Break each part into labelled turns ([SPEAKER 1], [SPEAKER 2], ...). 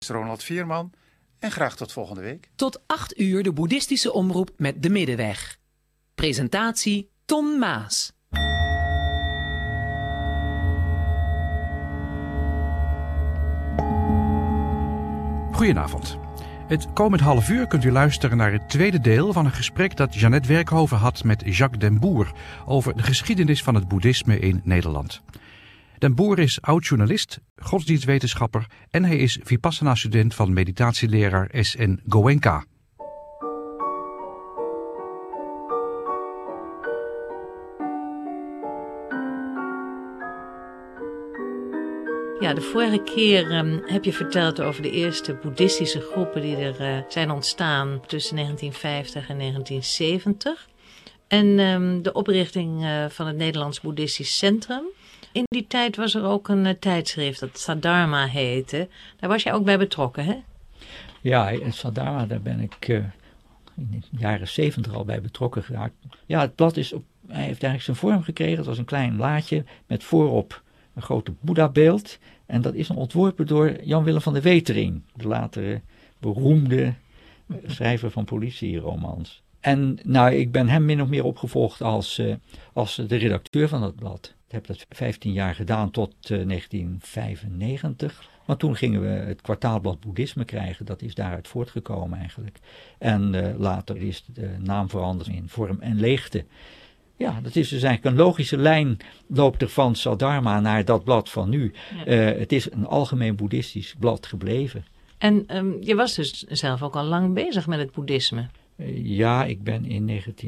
[SPEAKER 1] Ronald Vierman en graag tot volgende week.
[SPEAKER 2] Tot 8 uur de boeddhistische omroep met de Middenweg. Presentatie Ton Maas.
[SPEAKER 3] Goedenavond. Het komend half uur kunt u luisteren naar het tweede deel van een gesprek dat Jeannette Werkhoven had met Jacques Den Boer over de geschiedenis van het boeddhisme in Nederland. Den Boer is oud-journalist, godsdienstwetenschapper en hij is Vipassana-student van meditatieleraar S.N. Goenka.
[SPEAKER 4] Ja, de vorige keer heb je verteld over de eerste boeddhistische groepen die er zijn ontstaan tussen 1950 en 1970. En de oprichting van het Nederlands Boeddhistisch Centrum. In die tijd was er ook een tijdschrift dat Saddharma heette. Daar was jij ook bij betrokken, hè?
[SPEAKER 5] Ja, in Saddharma, daar ben ik in de jaren 70 al bij betrokken geraakt. Ja, het blad hij heeft eigenlijk zijn vorm gekregen. Het was een klein blaadje met voorop een grote Boeddha-beeld. En dat is dan ontworpen door Jan Willem van de Wetering, de latere beroemde schrijver van politieromans. En nou, ik ben hem min of meer opgevolgd als de redacteur van dat blad. Ik heb dat 15 jaar gedaan tot 1995. Maar toen gingen we het kwartaalblad Boeddhisme krijgen. Dat is daaruit voortgekomen eigenlijk. En later is de naam veranderd in Vorm en Leegte. Ja, dat is dus eigenlijk een logische lijn, loopt er van Saddharma naar dat blad van nu. Ja. Het is een algemeen boeddhistisch blad gebleven.
[SPEAKER 4] En je was dus zelf ook al lang bezig met het boeddhisme.
[SPEAKER 5] Ja, ik ben in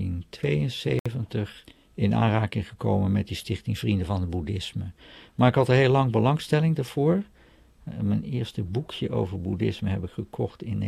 [SPEAKER 5] 1972 in aanraking gekomen met die Stichting Vrienden van het Boeddhisme. Maar ik had er heel lang belangstelling daarvoor. Mijn eerste boekje over boeddhisme heb ik gekocht in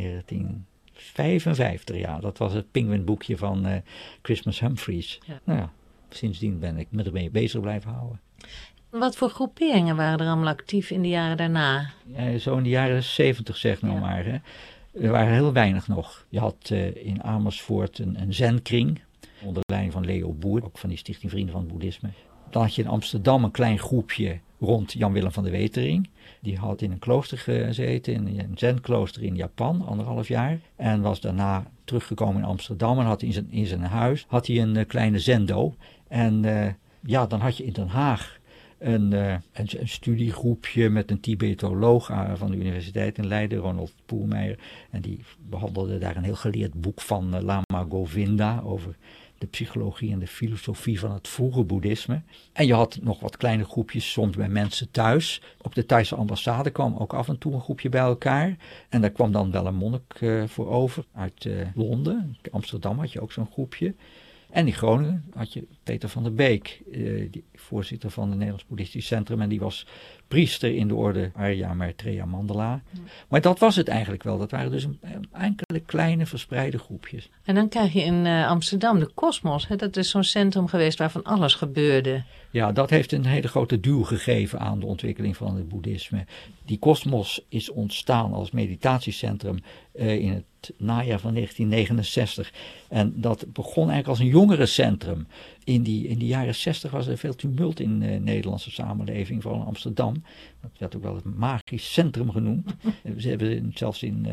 [SPEAKER 5] 1955, ja. Dat was het Penguin-boekje van Christmas Humphreys. Ja. Nou ja, sindsdien ben ik me ermee bezig blijven houden.
[SPEAKER 4] Wat voor groeperingen waren er allemaal actief in de jaren daarna?
[SPEAKER 5] Zo in de jaren 70 zeg nou maar. Hè. Er waren heel weinig nog. Je had in Amersfoort een zenkring, onder leiding van Leo Boer, ook van die Stichting Vrienden van het Boeddhisme. Dan had je in Amsterdam een klein groepje rond Jan Willem van de Wetering. Die had in een klooster gezeten, in een zenklooster in Japan, 1,5 jaar. En was daarna teruggekomen in Amsterdam en had in zijn huis een kleine zendo. En dan had je in Den Haag een studiegroepje met een Tibetoloog van de Universiteit in Leiden, Ronald Poelmeijer. En die behandelde daar een heel geleerd boek van Lama Govinda over de psychologie en de filosofie van het vroege boeddhisme. En je had nog wat kleine groepjes, soms bij mensen thuis. Op de Thaise ambassade kwam ook af en toe een groepje bij elkaar. En daar kwam dan wel een monnik voor over uit Londen. In Amsterdam had je ook zo'n groepje. En in Groningen had je Peter van der Beek, die voorzitter van het Nederlands Boeddhistisch Centrum. En die was priester in de orde Arya Maitreya Mandala. Ja. Maar dat was het eigenlijk wel. Dat waren dus een enkele kleine verspreide groepjes.
[SPEAKER 4] En dan krijg je in Amsterdam de Cosmos. Hè? Dat is zo'n centrum geweest waar van alles gebeurde.
[SPEAKER 5] Ja, dat heeft een hele grote duw gegeven aan de ontwikkeling van het boeddhisme. Die Cosmos is ontstaan als meditatiecentrum in het najaar van 1969. En dat begon eigenlijk als een jongerencentrum. In die jaren 60 was er veel tumult in de Nederlandse samenleving, vooral in Amsterdam. Dat werd ook wel het magisch centrum genoemd. Ze hebben zelfs in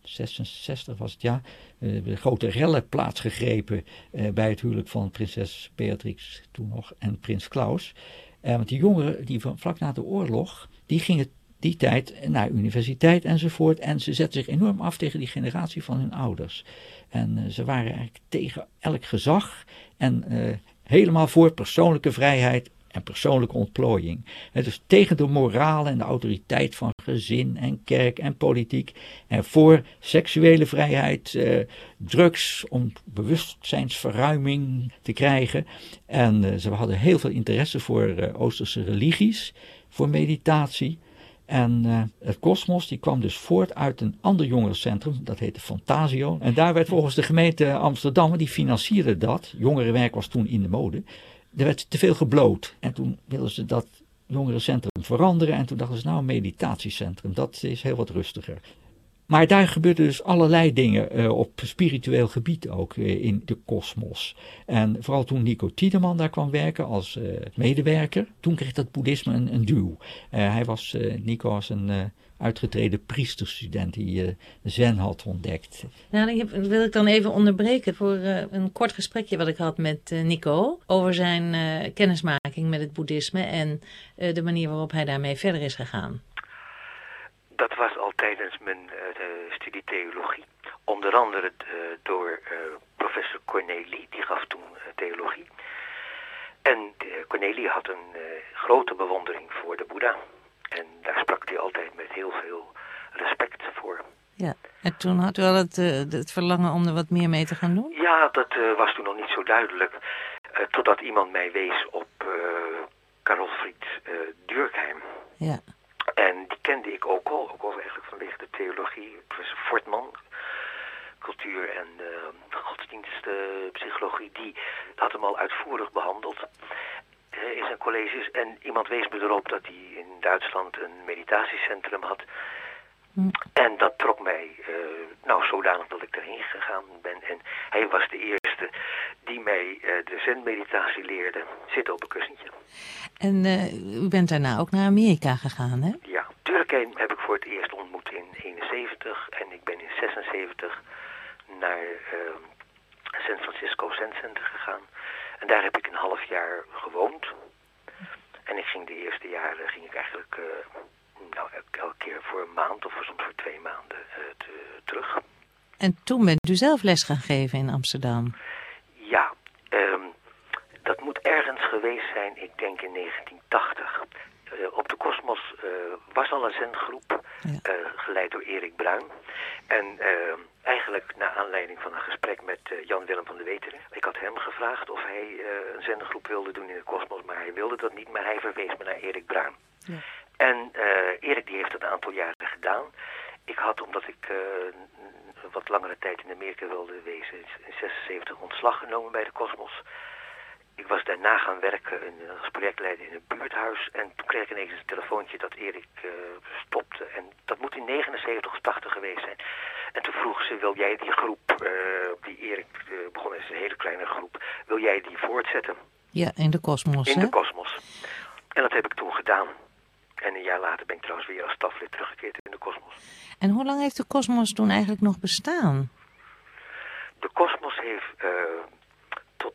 [SPEAKER 5] 66 was het, de grote rellen plaatsgegrepen bij het huwelijk van prinses Beatrix toen nog en prins Klaus. Want die jongeren die vlak na de oorlog, die gingen die tijd naar universiteit enzovoort. En ze zetten zich enorm af tegen die generatie van hun ouders. En ze waren eigenlijk tegen elk gezag en helemaal voor persoonlijke vrijheid en persoonlijke ontplooiing. Dus tegen de moraal en de autoriteit van gezin en kerk en politiek. En voor seksuele vrijheid, drugs om bewustzijnsverruiming te krijgen. En ze hadden heel veel interesse voor Oosterse religies, voor meditatie. En het Cosmos die kwam dus voort uit een ander jongerencentrum, dat heette Fantasio. En daar werd volgens de gemeente Amsterdam, die financierde dat, jongerenwerk was toen in de mode, er werd te veel gebloot. En toen wilden ze dat jongerencentrum veranderen en toen dachten ze een meditatiecentrum, dat is heel wat rustiger. Maar daar gebeurden dus allerlei dingen op spiritueel gebied ook in de Cosmos. En vooral toen Nico Tiedeman daar kwam werken als medewerker, toen kreeg dat boeddhisme een duw. Nico was een uitgetreden priesterstudent die Zen had ontdekt.
[SPEAKER 4] Nou, dat wil ik dan even onderbreken voor een kort gesprekje wat ik had met Nico over zijn kennismaking met het boeddhisme en de manier waarop hij daarmee verder is gegaan.
[SPEAKER 6] Dat was al tijdens mijn studie theologie. Onder andere door professor Cornélie, die gaf toen theologie. En Cornélie had een grote bewondering voor de Boeddha. En daar sprak hij altijd met heel veel respect voor.
[SPEAKER 4] Ja, en toen had u al het verlangen om er wat meer mee te gaan doen?
[SPEAKER 6] Ja, dat was toen nog niet zo duidelijk. Totdat iemand mij wees op Karl Fried Durkheim. Ja. En die kende ik ook al eigenlijk vanwege de theologie. Professor Fortman, cultuur en godsdienstpsychologie, die had hem al uitvoerig behandeld in zijn colleges. En iemand wees me erop dat hij in Duitsland een meditatiecentrum had. En dat trok mij zodanig dat ik erheen gegaan ben. En hij was de eerste die mij de zen-meditatie leerde. Zitten op een kussentje.
[SPEAKER 4] En u bent daarna ook naar Amerika gegaan, hè?
[SPEAKER 6] Ja, Durkheim heb ik voor het eerst ontmoet in 1971. En ik ben in 1976 naar San Francisco Zen Center gegaan. En daar heb ik een half jaar gewoond. En ik ging de eerste jaren eigenlijk elke keer voor een maand of soms voor 2 maanden terug.
[SPEAKER 4] En toen bent u zelf les gaan geven in Amsterdam?
[SPEAKER 6] Ja, dat moet ergens geweest zijn, ik denk in 1980. Op de Kosmos was al een zengroep, geleid door Erik Bruin. En eigenlijk naar aanleiding van een gesprek met Jan Willem van de Wetering. Ik had hem gevraagd of hij een zengroep wilde doen in de Kosmos, maar hij wilde dat niet, maar hij verwees me naar Erik Bruin. Ja. En Erik die heeft het een aantal jaren gedaan. Ik had, omdat ik wat langere tijd in Amerika wilde wezen, in 1976 ontslag genomen bij de Kosmos. Ik was daarna gaan werken als projectleider in een buurthuis. En toen kreeg ik ineens een telefoontje dat Erik stopte. En dat moet in 79 of 80 geweest zijn. En toen vroeg ze, wil jij die groep, die Erik begon als een hele kleine groep, wil jij die voortzetten?
[SPEAKER 4] Ja, in de Kosmos,
[SPEAKER 6] In de Kosmos. En dat heb ik toen gedaan. En een jaar later ben ik trouwens weer als staflid teruggekeerd in de Kosmos.
[SPEAKER 4] En hoe lang heeft de Kosmos toen eigenlijk nog bestaan?
[SPEAKER 6] De Kosmos heeft tot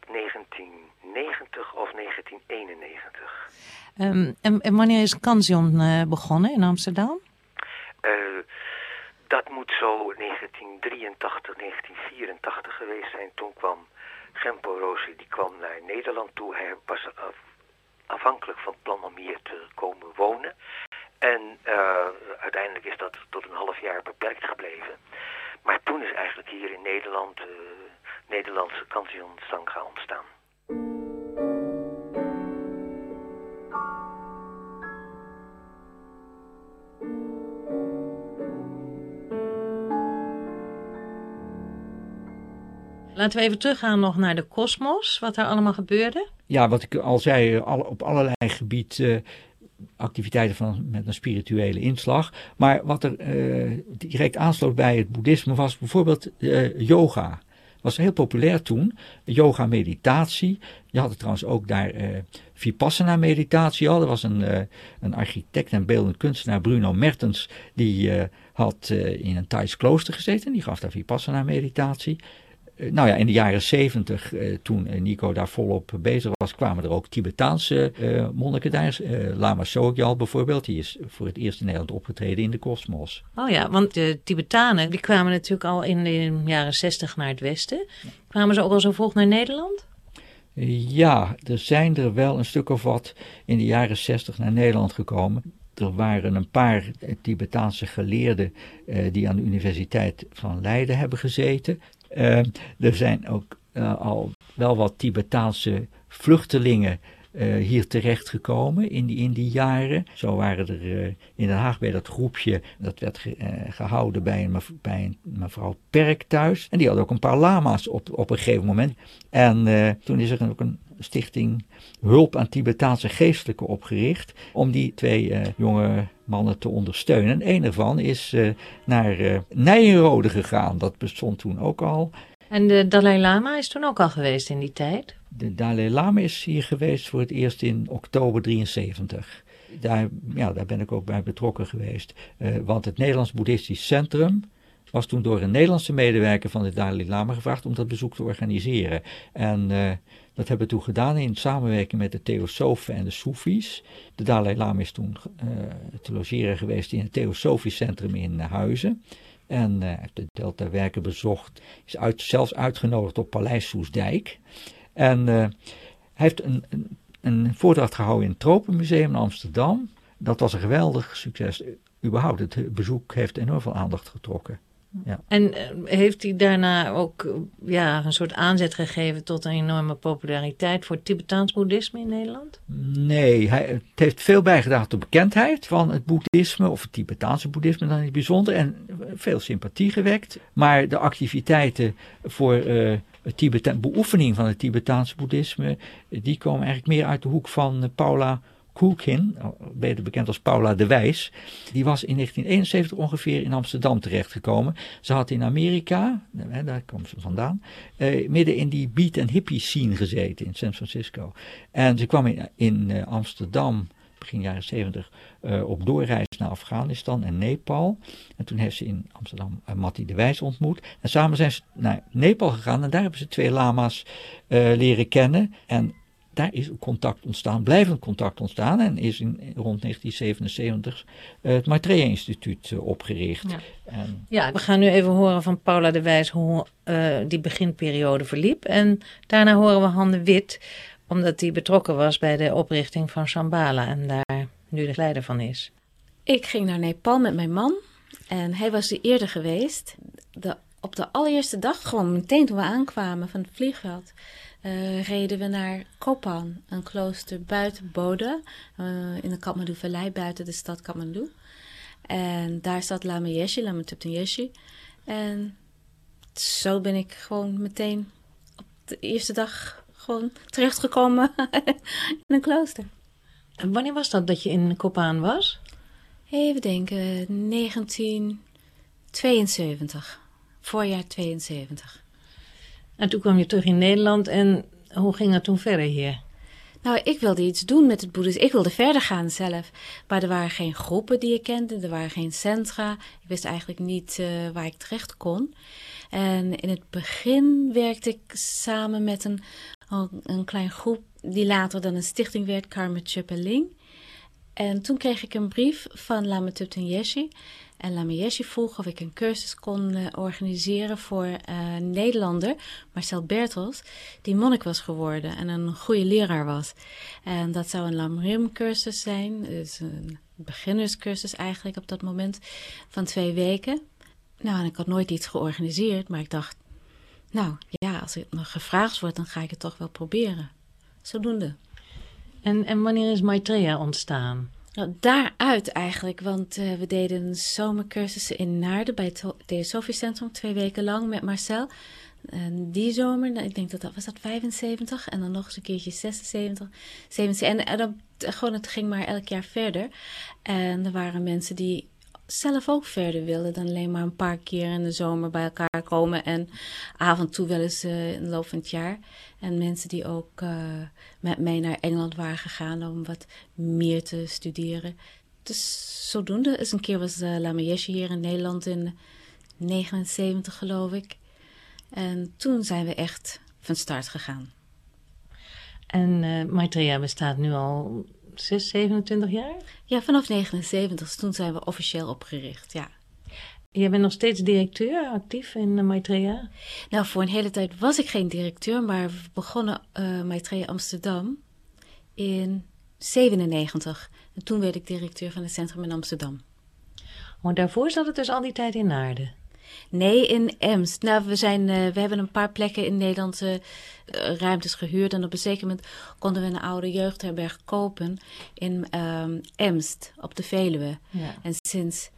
[SPEAKER 6] 1990 of 1991.
[SPEAKER 4] En wanneer is Kanzion begonnen in Amsterdam?
[SPEAKER 6] Dat moet zo 1983, 1984 geweest zijn. Toen kwam Gempo Rosi, die kwam naar Nederland toe. Hij was afhankelijk van het plan om hier te komen wonen. En uiteindelijk is dat tot een half jaar beperkt gebleven. Maar toen is eigenlijk hier in Nederland Nederlandse Kanzion Sangha ontstaan.
[SPEAKER 4] Laten we even teruggaan nog naar de Kosmos, wat daar allemaal gebeurde.
[SPEAKER 5] Ja, wat ik al zei, op allerlei gebieden activiteiten met een spirituele inslag. Maar wat er direct aansloot bij het boeddhisme was bijvoorbeeld yoga. Was heel populair toen, yoga meditatie. Je had het trouwens ook daar vipassana meditatie al. Er was een architect en beeldend kunstenaar, Bruno Mertens, die had in een Thais klooster gezeten. Die gaf daar vipassana meditatie. In de jaren 70, toen Nico daar volop bezig was, kwamen er ook Tibetaanse monniken daar. Lama Sogyal bijvoorbeeld, die is voor het eerst in Nederland opgetreden in de Kosmos.
[SPEAKER 4] Oh ja, want de Tibetanen die kwamen natuurlijk al in de jaren 60 naar het westen. Kwamen ze ook al zo vroeg naar Nederland?
[SPEAKER 5] Ja, er zijn er wel een stuk of wat in de jaren 60 naar Nederland gekomen. Er waren een paar Tibetaanse geleerden die aan de Universiteit van Leiden hebben gezeten. Er zijn ook al wel wat Tibetaanse vluchtelingen hier terechtgekomen in die jaren. Zo waren er in Den Haag bij dat groepje, dat werd gehouden bij een mevrouw Perk thuis. En die had ook een paar lama's op een gegeven moment. En toen is er ook een stichting Hulp aan Tibetaanse Geestelijken opgericht om die 2 jonge mannen te ondersteunen. En een ervan is naar Nijenrode gegaan. Dat bestond toen ook al.
[SPEAKER 4] En de Dalai Lama is toen ook al geweest in die tijd?
[SPEAKER 5] De Dalai Lama is hier geweest voor het eerst in oktober 73. daar ben ik ook bij betrokken geweest. Want het Nederlands Boeddhistisch Centrum was toen door een Nederlandse medewerker van de Dalai Lama gevraagd om dat bezoek te organiseren. En dat hebben we toen gedaan in samenwerking met de Theosofen en de Soefies. De Dalai Lama is toen te logeren geweest in het Theosofisch Centrum in Huizen. En heeft de Deltawerken bezocht, is zelfs uitgenodigd op Paleis Soestdijk. En hij heeft een voordracht gehouden in het Tropenmuseum in Amsterdam. Dat was een geweldig succes. Überhaupt, het bezoek heeft enorm veel aandacht getrokken. Ja.
[SPEAKER 4] En heeft hij daarna ook een soort aanzet gegeven tot een enorme populariteit voor het Tibetaans boeddhisme in Nederland?
[SPEAKER 5] Nee, het heeft veel bijgedragen tot bekendheid van het boeddhisme, of het Tibetaanse boeddhisme dan in het bijzonder, en veel sympathie gewekt. Maar de activiteiten voor beoefening van het Tibetaanse boeddhisme, die komen eigenlijk meer uit de hoek van Paula Kulkin, beter bekend als Paula de Wijs, die was in 1971 ongeveer in Amsterdam terechtgekomen. Ze had in Amerika, daar kwam ze vandaan, midden in die beat- en hippie scene gezeten in San Francisco. En ze kwam in Amsterdam, begin jaren 70, op doorreis naar Afghanistan en Nepal. En toen heeft ze in Amsterdam Matti de Wijs ontmoet. En samen zijn ze naar Nepal gegaan en daar hebben ze 2 lama's leren kennen. En daar is een contact ontstaan, blijvend contact ontstaan, en is rond 1977 het Maitreya Instituut opgericht.
[SPEAKER 4] Ja. We gaan nu even horen van Paula de Wijs hoe die beginperiode verliep. En daarna horen we Han de Wit, omdat hij betrokken was bij de oprichting van Shambhala en daar nu de leider van is.
[SPEAKER 7] Ik ging naar Nepal met mijn man en hij was er eerder geweest. Op de allereerste dag, gewoon meteen toen we aankwamen van het vliegveld, reden we naar Kopan, een klooster buiten Bodh, in de Kathmandu-vallei, buiten de stad Kathmandu. En daar zat Lama Thubten Jeshi. En zo ben ik gewoon meteen op de eerste dag gewoon terechtgekomen in een klooster.
[SPEAKER 4] En wanneer was dat je in Kopan was?
[SPEAKER 7] Even denken, 1972, voorjaar 72.
[SPEAKER 4] En toen kwam je terug in Nederland en hoe ging het toen verder hier?
[SPEAKER 7] Nou, ik wilde iets doen met het boeddhisme. Ik wilde verder gaan zelf. Maar er waren geen groepen die ik kende. Er waren geen centra. Ik wist eigenlijk niet waar ik terecht kon. En in het begin werkte ik samen met een klein groep die later dan een stichting werd, Karma Chupaling. En toen kreeg ik een brief van Lama Thubten Jeshi. En Lama Jeshi vroeg of ik een cursus kon organiseren voor een Nederlander, Marcel Bertels, die monnik was geworden en een goede leraar was. En dat zou een Lamrim cursus zijn, dus een beginnerscursus eigenlijk op dat moment, van 2 weken. Nou, en ik had nooit iets georganiseerd, maar ik dacht, nou ja, als het me gevraagd wordt, dan ga ik het toch wel proberen. Zodoende.
[SPEAKER 4] En wanneer is Maitreya ontstaan?
[SPEAKER 7] Nou, daaruit eigenlijk, want we deden zomercursussen in Naarden bij het Theosofisch Centrum 2 weken lang met Marcel. En die zomer, ik denk dat was 75 en dan nog eens een keertje 76, 77. En het ging maar elk jaar verder. En er waren mensen die zelf ook verder wilden dan alleen maar een paar keer in de zomer bij elkaar komen en af en toe wel eens in de loop van het jaar. En mensen die ook met mij naar Engeland waren gegaan om wat meer te studeren. Dus zodoende. Eens een keer was Lama Jeshi hier in Nederland in 79 geloof ik. En toen zijn we echt van start gegaan.
[SPEAKER 4] En Maitreya bestaat nu al 27 jaar?
[SPEAKER 7] Ja, vanaf 79. Toen zijn we officieel opgericht, ja.
[SPEAKER 4] Je bent nog steeds directeur, actief in Maitreya?
[SPEAKER 7] Nou, voor een hele tijd was ik geen directeur, maar we begonnen Maitreya Amsterdam in 97. En toen werd ik directeur van het centrum in Amsterdam.
[SPEAKER 4] Oh, daarvoor zat het dus al die tijd in Naarden?
[SPEAKER 7] Nee, in Emst. Nou, we hebben een paar plekken in Nederland ruimtes gehuurd. En op een zeker moment konden we een oude jeugdherberg kopen in Emst, op de Veluwe. Ja. En sinds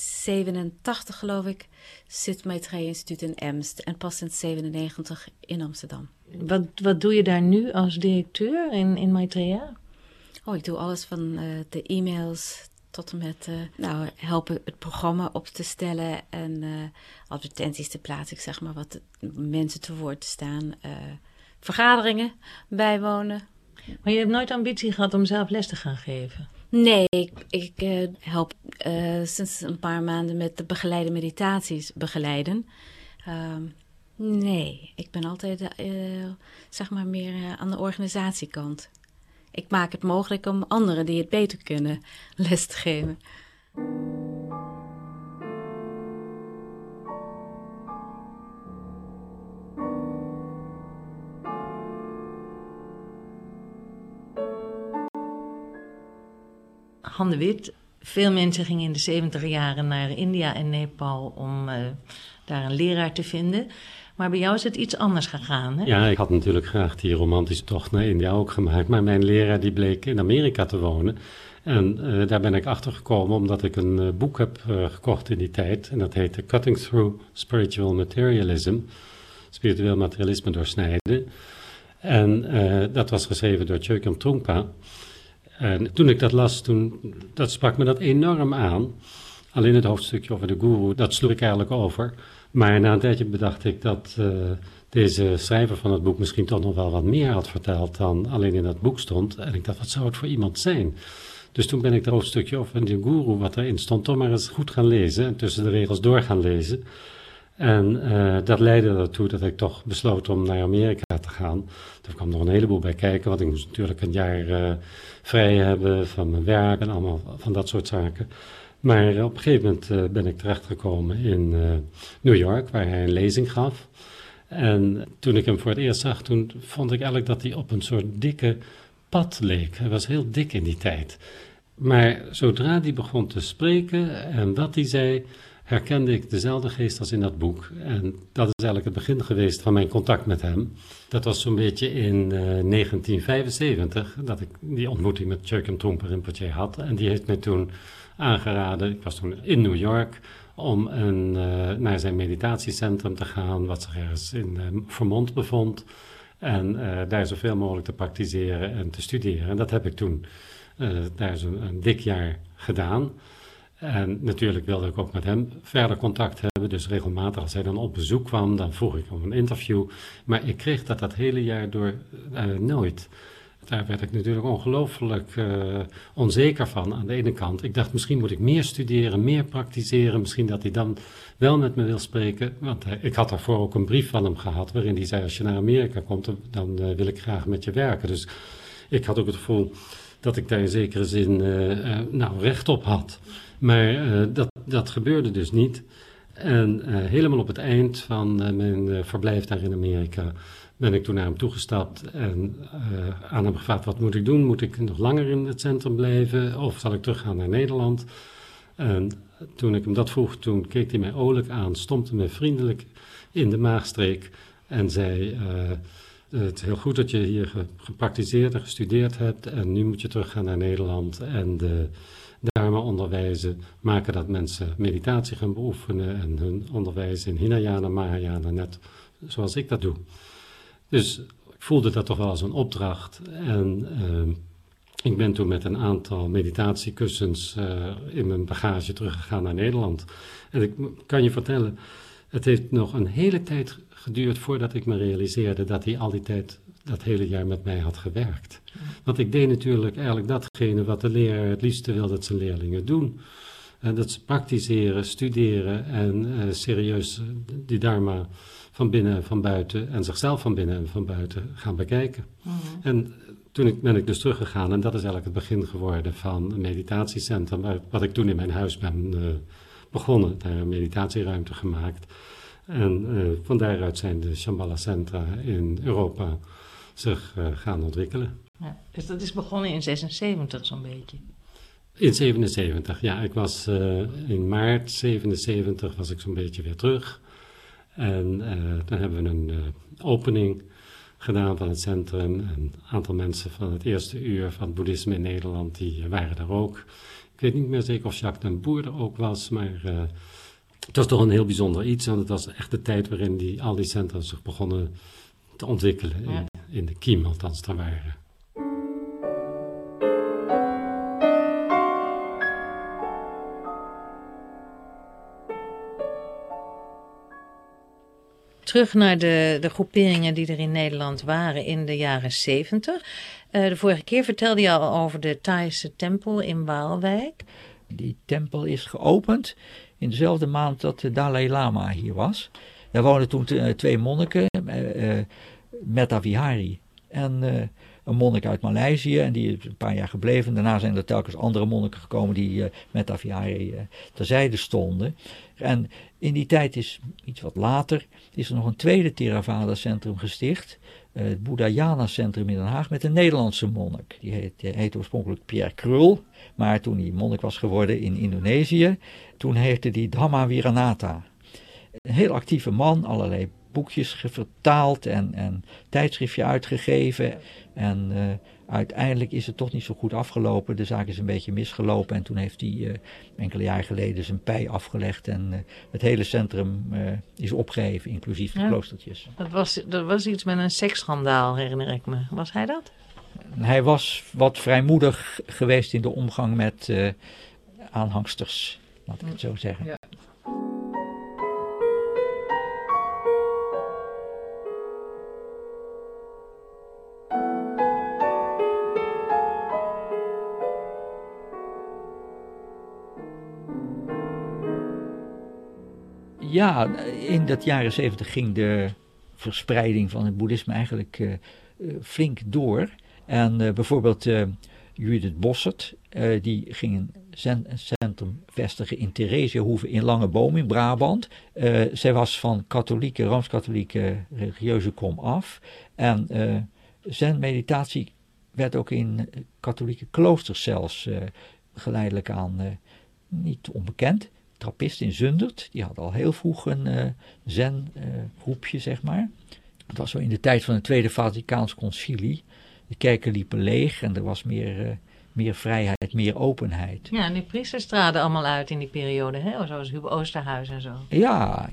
[SPEAKER 7] 87 geloof ik zit Maitreya Instituut in Emst. En pas sinds 97 in Amsterdam.
[SPEAKER 4] Wat doe je daar nu als directeur in Maitreya?
[SPEAKER 7] Oh, ik doe alles van de e-mails tot en met helpen het programma op te stellen en advertenties te plaatsen. Ik zeg maar wat mensen te woord te staan. Vergaderingen bijwonen.
[SPEAKER 4] Maar je hebt nooit ambitie gehad om zelf les te gaan geven?
[SPEAKER 7] Nee, ik help sinds een paar maanden met de begeleide meditaties begeleiden. Nee, ik ben altijd zeg maar meer aan de organisatiekant. Ik maak het mogelijk om anderen die het beter kunnen les te geven.
[SPEAKER 4] Han de Wit, veel mensen gingen in de 70 jaren naar India en Nepal om daar een leraar te vinden. Maar bij jou is het iets anders gegaan, hè?
[SPEAKER 8] Ja, ik had natuurlijk graag die romantische tocht naar India ook gemaakt. Maar mijn leraar die bleek in Amerika te wonen. En daar ben ik achter gekomen omdat ik een boek heb gekocht in die tijd. En dat heette Cutting Through Spiritual Materialism. Spiritueel materialisme doorsnijden. En dat was geschreven door Chogyam Trungpa. En toen ik dat las, dat sprak me dat enorm aan. Alleen het hoofdstukje over de guru, dat sloeg ik eigenlijk over. Maar na een tijdje bedacht ik dat deze schrijver van het boek misschien toch nog wel wat meer had verteld dan alleen in dat boek stond. En ik dacht, wat zou het voor iemand zijn? Dus toen ben ik dat hoofdstukje over de guru, wat erin stond, toch maar eens goed gaan lezen. En tussen de regels door gaan lezen. En dat leidde ertoe dat ik toch besloot om naar Amerika te gaan. Er kwam nog een heleboel bij kijken, want ik moest natuurlijk een jaar vrij hebben van mijn werk en allemaal van dat soort zaken. Maar op een gegeven moment ben ik terechtgekomen in New York, waar hij een lezing gaf. En toen ik hem voor het eerst zag, toen vond ik eigenlijk dat hij op een soort dikke pad leek. Hij was heel dik in die tijd. Maar zodra hij begon te spreken en wat hij zei, herkende ik dezelfde geest als in dat boek. En dat is eigenlijk het begin geweest van mijn contact met hem. Dat was zo'n beetje in 1975 dat ik die ontmoeting met Chogyam Trungpa Rinpoche had. En die heeft mij toen aangeraden, ik was toen in New York, om naar zijn meditatiecentrum te gaan, wat zich ergens in Vermont bevond. En daar zoveel mogelijk te praktiseren en te studeren. En dat heb ik toen daar zo'n dik jaar gedaan. En natuurlijk wilde ik ook met hem verder contact hebben. Dus regelmatig als hij dan op bezoek kwam, dan vroeg ik om een interview. Maar ik kreeg dat hele jaar door nooit. Daar werd ik natuurlijk ongelooflijk onzeker van aan de ene kant. Ik dacht, misschien moet ik meer studeren, meer praktiseren. Misschien dat hij dan wel met me wil spreken. Want ik had daarvoor ook een brief van hem gehad waarin hij zei, als je naar Amerika komt, dan wil ik graag met je werken. Dus ik had ook het gevoel dat ik daar in zekere zin recht op had. Maar dat gebeurde dus niet. En helemaal op het eind van mijn verblijf daar in Amerika ben ik toen naar hem toegestapt en aan hem gevraagd, wat moet ik doen? Moet ik nog langer in het centrum blijven of zal ik teruggaan naar Nederland? En toen ik hem dat vroeg, toen keek hij mij oorlijk aan, stompte me vriendelijk in de maagstreek en zei, het is heel goed dat je hier gepraktiseerd en gestudeerd hebt en nu moet je teruggaan naar Nederland en de dharma onderwijzen, maken dat mensen meditatie gaan beoefenen en hun onderwijs in Hinayana, Mahayana, net zoals ik dat doe. Dus ik voelde dat toch wel als een opdracht en ik ben toen met een aantal meditatiekussens in mijn bagage teruggegaan naar Nederland. En ik kan je vertellen, het heeft nog een hele tijd geduurd voordat ik me realiseerde dat hij al die tijd dat hele jaar met mij had gewerkt. Want ik deed natuurlijk eigenlijk datgene wat de leraar het liefste wil dat zijn leerlingen doen. Dat ze praktiseren, studeren en serieus die dharma van binnen en van buiten en zichzelf van binnen en van buiten gaan bekijken. En toen ben ik dus teruggegaan en dat is eigenlijk het begin geworden van een meditatiecentrum, wat ik toen in mijn huis ben begonnen, daar een meditatieruimte gemaakt. En van daaruit zijn de Shambhala Centra in Europa zich gaan ontwikkelen.
[SPEAKER 4] Ja, dus dat is begonnen in 76 zo'n beetje?
[SPEAKER 8] In 77, ja. Ik was in maart 77 was ik zo'n beetje weer terug. En dan hebben we een opening gedaan van het centrum. Een aantal mensen van het eerste uur van het boeddhisme in Nederland, die waren daar ook. Ik weet niet meer zeker of Jacques den Boer er ook was, maar het was toch een heel bijzonder iets. Want het was echt de tijd waarin al die centra zich begonnen te ontwikkelen. Ja. In de kiem althans daar waren.
[SPEAKER 4] terug naar de groeperingen die er in Nederland waren in de jaren 70. De vorige keer vertelde je al over de Thaise tempel in Waalwijk.
[SPEAKER 5] Die tempel is geopend in dezelfde maand dat de Dalai Lama hier was. Daar woonden toen 2 monniken, Metta Vihari en een monnik uit Maleisië. En die is een paar jaar gebleven. Daarna zijn er telkens andere monniken gekomen die Metta Vihari terzijde stonden. En in die tijd is, iets wat later, is er nog een tweede Theravada centrum gesticht. Het Boeddhayana Centrum in Den Haag met een Nederlandse monnik. Die heette oorspronkelijk Pierre Krul, maar toen hij monnik was geworden in Indonesië, toen heette hij Dhamma Viranata. Een heel actieve man, allerlei boekjes vertaald en tijdschriftje uitgegeven. En uiteindelijk is het toch niet zo goed afgelopen. De zaak is een beetje misgelopen en toen heeft hij enkele jaren geleden zijn pij afgelegd en het hele centrum is opgeheven, inclusief de kloostertjes.
[SPEAKER 4] Dat was iets met een seksschandaal, herinner ik me. Was hij dat?
[SPEAKER 5] Hij was wat vrijmoedig geweest in de omgang met aanhangsters, laat ik het zo zeggen. Ja. Ja, in de jaren 70 ging de verspreiding van het boeddhisme eigenlijk flink door. En bijvoorbeeld Judith Bossert, die ging een centrum vestigen in Theresiahoeve in Langeboom in Brabant. Zij was van rooms-katholieke religieuze kom af. En zen-meditatie werd ook in katholieke kloosters zelfs geleidelijk aan niet onbekend. Trappist in Zundert, die had al heel vroeg een zen-groepje, zeg maar. Het was zo in de tijd van het Tweede Vaticaans Concilie. De kerken liepen leeg en er was meer vrijheid, meer openheid.
[SPEAKER 4] Ja, en die priesters traden allemaal uit in die periode, hè? Zoals Hugo Oosterhuis en zo.
[SPEAKER 5] Ja.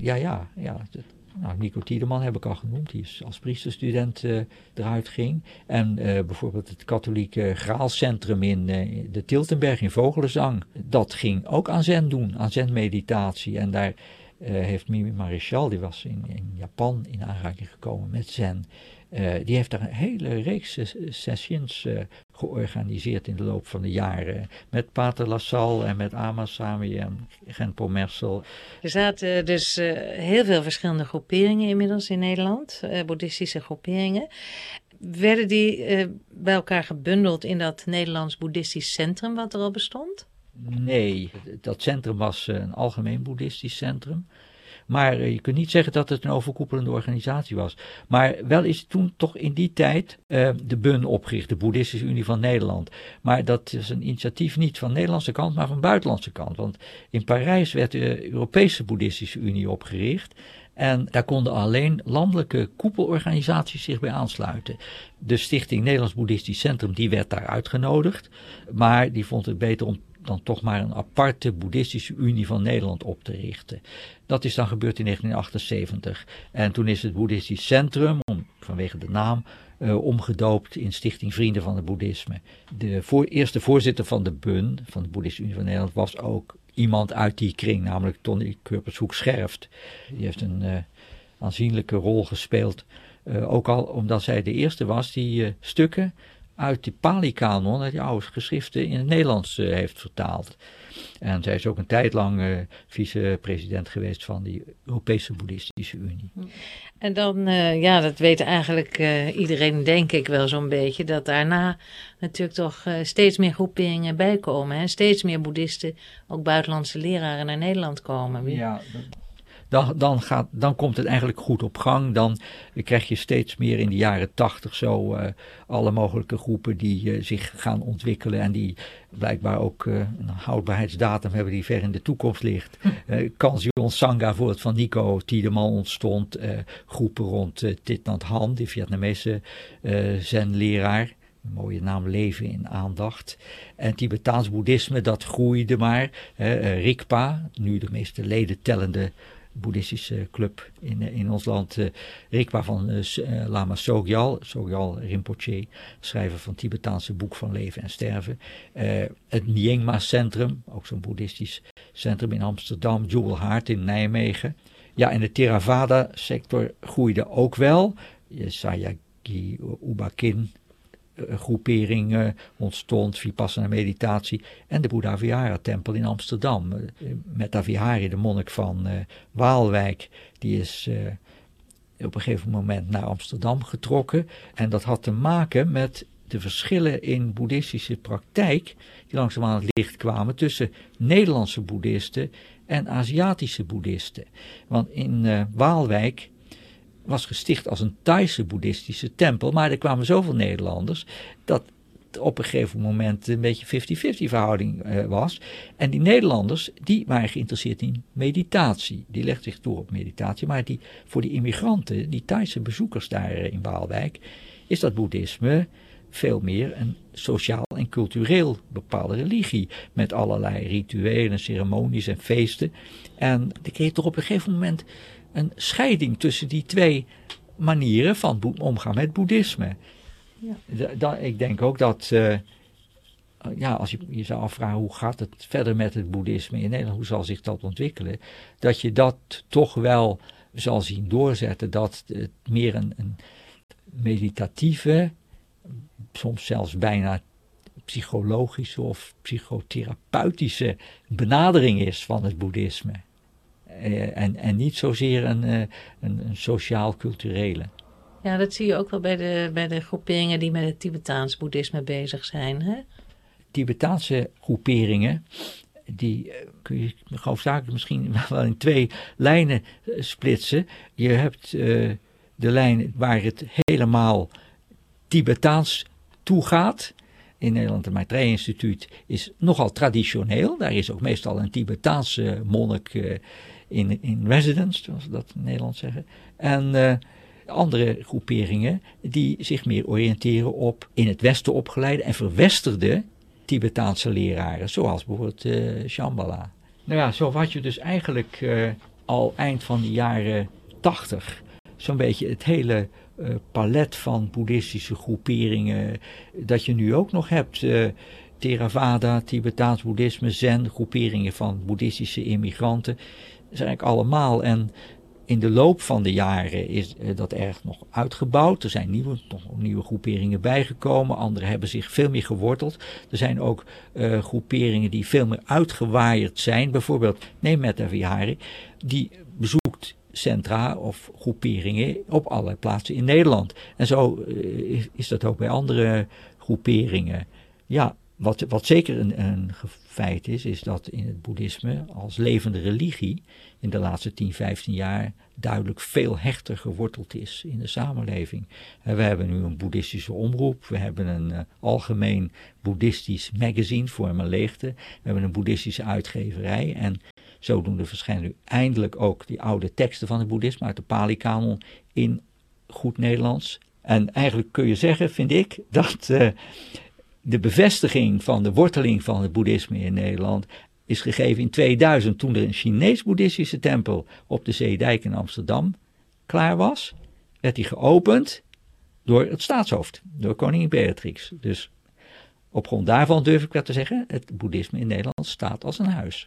[SPEAKER 5] Nico Tiedeman heb ik al genoemd, die is als priesterstudent eruit ging. En bijvoorbeeld het katholieke Graalcentrum in de Tiltenberg in Vogelenzang, dat ging ook aan zen doen, aan zen-meditatie. En daar heeft Mimi Marichal, die was in Japan in aanraking gekomen met zen. Die heeft daar een hele reeks sessions georganiseerd in de loop van de jaren. Met Pater Lassalle en met Ama Sami en Genpo Mersel.
[SPEAKER 4] Er zaten dus heel veel verschillende groeperingen inmiddels in Nederland, boeddhistische groeperingen. Werden die bij elkaar gebundeld in dat Nederlands boeddhistisch centrum wat er al bestond?
[SPEAKER 5] Nee, dat centrum was een algemeen boeddhistisch centrum. Maar je kunt niet zeggen dat het een overkoepelende organisatie was. Maar wel is toen toch in die tijd de BUN opgericht, de Boeddhistische Unie van Nederland. Maar dat is een initiatief niet van Nederlandse kant, maar van buitenlandse kant. Want in Parijs werd de Europese Boeddhistische Unie opgericht. En daar konden alleen landelijke koepelorganisaties zich bij aansluiten. De Stichting Nederlands Boeddhistisch Centrum, die werd daar uitgenodigd. Maar die vond het beter om dan toch maar een aparte Boeddhistische Unie van Nederland op te richten. Dat is dan gebeurd in 1978. En toen is het Boeddhistisch Centrum, vanwege de naam, omgedoopt in Stichting Vrienden van het Boeddhisme. De eerste voorzitter van de BUN, van de Boeddhistische Unie van Nederland, was ook iemand uit die kring, namelijk Tonny Kurpershoek-Scherft. Die heeft een aanzienlijke rol gespeeld, ook al omdat zij de eerste was die stukken uit de Pali-kanon, uit die oude geschriften, in het Nederlands heeft vertaald. En zij is ook een tijd lang vice-president geweest van die Europese Boeddhistische Unie.
[SPEAKER 4] En dan, dat weet eigenlijk iedereen, denk ik wel zo'n beetje, dat daarna natuurlijk toch steeds meer groeperingen bijkomen. Hè? Steeds meer boeddhisten, ook buitenlandse leraren naar Nederland komen.
[SPEAKER 5] Ja, dan komt het eigenlijk goed op gang. Dan krijg je steeds meer in de jaren 80 zo alle mogelijke groepen die zich gaan ontwikkelen en die blijkbaar ook een houdbaarheidsdatum hebben die ver in de toekomst ligt. Kansion Sangha voor het van Nico Tiedeman ontstond. Groepen rond Thich Nhat Hanh, die Vietnamese zen-leraar. Een mooie naam, Leven in Aandacht. En Tibetaans boeddhisme, dat groeide maar. Rigpa, nu de meeste leden tellende boeddhistische club in ons land. Rigpa van Lama Sogyal Rinpoche, schrijver van het Tibetaanse boek van Leven en Sterven. Het Nyingma Centrum, ook zo'n boeddhistisch centrum in Amsterdam. Jewel Hart in Nijmegen. Ja, en de Theravada-sector groeide ook wel. Sayagyi Ubakin groepering ontstond, Vipassana meditatie en de Buddha Vihara tempel in Amsterdam. Metta Vihari, de monnik van Waalwijk, die is op een gegeven moment naar Amsterdam getrokken. En dat had te maken met de verschillen in boeddhistische praktijk die langzaam aan het licht kwamen tussen Nederlandse boeddhisten en Aziatische boeddhisten. Want in Waalwijk was gesticht als een Thaise boeddhistische tempel, maar er kwamen zoveel Nederlanders dat op een gegeven moment een beetje 50-50 verhouding was. En die Nederlanders, die waren geïnteresseerd in meditatie. Die legden zich door op meditatie, maar voor die immigranten, die Thaise bezoekers daar in Waalwijk, is dat boeddhisme veel meer een sociaal en cultureel bepaalde religie, met allerlei rituelen, ceremonies en feesten. En er kreeg toch op een gegeven moment een scheiding tussen die twee manieren van omgaan met boeddhisme. Ja. Ik denk ook dat, als je zou afvragen hoe gaat het verder met het boeddhisme in Nederland, hoe zal zich dat ontwikkelen, dat je dat toch wel zal zien doorzetten, dat het meer een meditatieve, soms zelfs bijna psychologische of psychotherapeutische benadering is van het boeddhisme. En niet zozeer een sociaal-culturele.
[SPEAKER 4] Ja, dat zie je ook wel bij de groeperingen die met het Tibetaans boeddhisme bezig zijn. Hè?
[SPEAKER 5] Tibetaanse groeperingen, die kun je hoofdzakelijk misschien wel in twee lijnen splitsen. Je hebt de lijn waar het helemaal Tibetaans toegaat. In Nederland, het Maitreya Instituut is nogal traditioneel. Daar is ook meestal een Tibetaanse monnik in residence, zoals we dat in Nederland zeggen. En andere groeperingen die zich meer oriënteren op in het Westen opgeleide en verwesterde Tibetaanse leraren, zoals bijvoorbeeld Shambhala. Nou ja, zo had je dus eigenlijk al eind van de jaren 80 zo'n beetje het hele palet van boeddhistische groeperingen dat je nu ook nog hebt. Theravada, Tibetaans boeddhisme, Zen, groeperingen van boeddhistische immigranten. Dat zijn eigenlijk allemaal. En in de loop van de jaren is dat erg nog uitgebouwd. Er zijn nieuwe groeperingen bijgekomen. Andere hebben zich veel meer geworteld. Er zijn ook groeperingen die veel meer uitgewaaierd zijn. Bijvoorbeeld, neem Metta Vihari, die bezoekt centra of groeperingen op allerlei plaatsen in Nederland. En zo is dat ook bij andere groeperingen. Ja, wat zeker een feit is dat in het boeddhisme als levende religie in de laatste 10, 15 jaar duidelijk veel hechter geworteld is in de samenleving. We hebben nu een boeddhistische omroep, we hebben een algemeen boeddhistisch magazine, Vorm en Leegte, we hebben een boeddhistische uitgeverij en zodoende verschijnen nu eindelijk ook die oude teksten van het boeddhisme uit de Pali-kanon in goed Nederlands. En eigenlijk kun je zeggen, vind ik, dat de bevestiging van de worteling van het boeddhisme in Nederland is gegeven in 2000, toen er een Chinees-boeddhistische tempel op de Zeedijk in Amsterdam klaar was, werd die geopend door het staatshoofd, door koningin Beatrix. Dus op grond daarvan durf ik dat te zeggen, het boeddhisme in Nederland staat als een huis.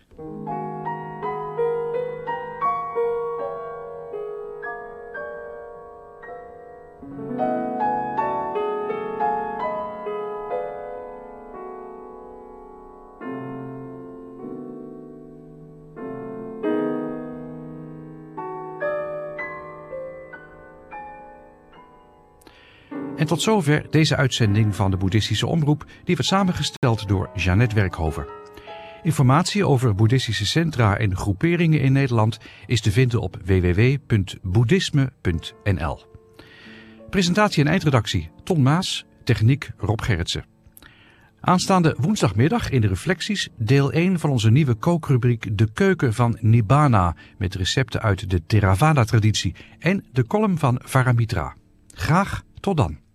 [SPEAKER 3] En tot zover deze uitzending van de Boeddhistische Omroep, die werd samengesteld door Jeannette Werkhover. Informatie over boeddhistische centra en groeperingen in Nederland is te vinden op www.boeddhisme.nl. Presentatie en eindredactie Ton Maas, techniek Rob Gerritsen. Aanstaande woensdagmiddag in de reflecties deel 1 van onze nieuwe kookrubriek De Keuken van Nibbana, met recepten uit de Theravada-traditie en de column van Varamitra. Graag tot dan.